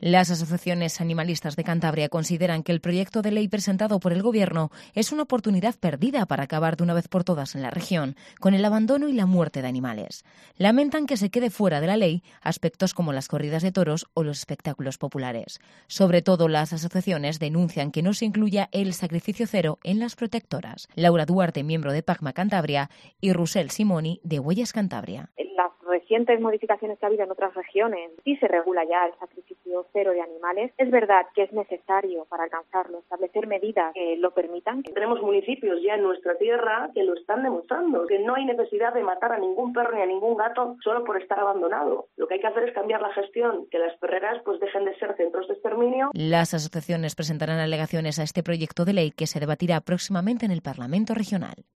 Las asociaciones animalistas de Cantabria consideran que el proyecto de ley presentado por el Gobierno es una oportunidad perdida para acabar de una vez por todas en la región con el abandono y la muerte de animales. Lamentan que se quede fuera de la ley aspectos como las corridas de toros o los espectáculos populares. Sobre todo, las asociaciones denuncian que no se incluya el sacrificio cero en las protectoras. Laura Duarte, miembro de PACMA Cantabria, y Rusel Simoni, de Huellas Cantabria. Las recientes modificaciones que ha habido en otras regiones sí se regula ya el sacrificio cero de animales. Es verdad que es necesario para alcanzarlo establecer medidas que lo permitan. Tenemos municipios ya en nuestra tierra que lo están demostrando, que no hay necesidad de matar a ningún perro ni a ningún gato solo por estar abandonado. Lo que hay que hacer es cambiar la gestión, que las perreras pues dejen de ser centros de exterminio. Las asociaciones presentarán alegaciones a este proyecto de ley que se debatirá próximamente en el Parlamento Regional.